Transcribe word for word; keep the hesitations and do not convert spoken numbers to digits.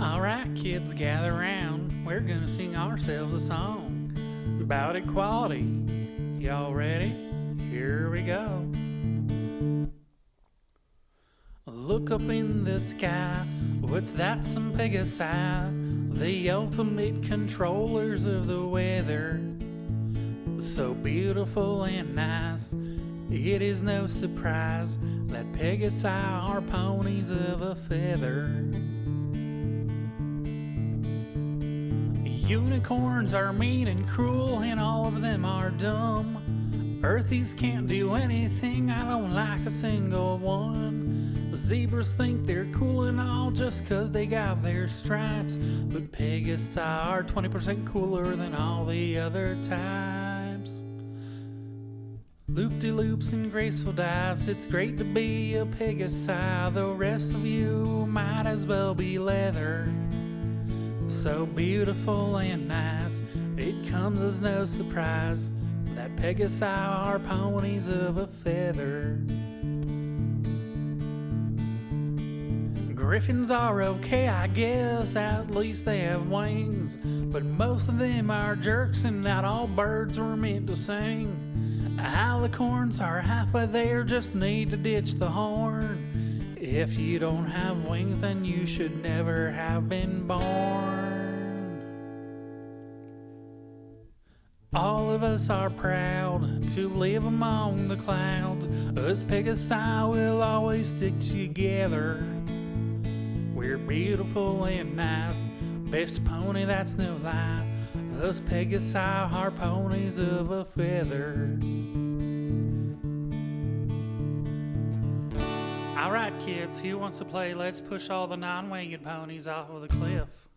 Alright, kids, gather round. We're gonna sing ourselves a song about equality. Y'all ready? Here we go. Look up in the sky. What's that? Some Pegasi, the ultimate controllers of the weather. So beautiful and nice, it is no surprise that Pegasi are ponies of a feather. Unicorns are mean and cruel, and all of them are dumb. Earthies can't do anything, I don't like a single one. Zebras think they're cool and all just 'cause they got their stripes, but Pegasi are twenty percent cooler than all the other types. Loop-de-loops and graceful dives, it's great to be a Pegasi. The rest of you might as well be leather. So beautiful and nice, it comes as no surprise that Pegasi are ponies of a feather. Griffins are okay, I guess, at least they have wings, but most of them are jerks and not all birds were meant to sing. Alicorns are halfway there, just need to ditch the horn. If you don't have wings, then you should never have been born. All of us are proud to live among the clouds. Us Pegasi will always stick together. We're beautiful and nice, best pony, that's no lie. Us Pegasi are ponies of a feather. Alright kids, who wants to play Let's Push All the Non-Winged Ponies Off of the Cliff?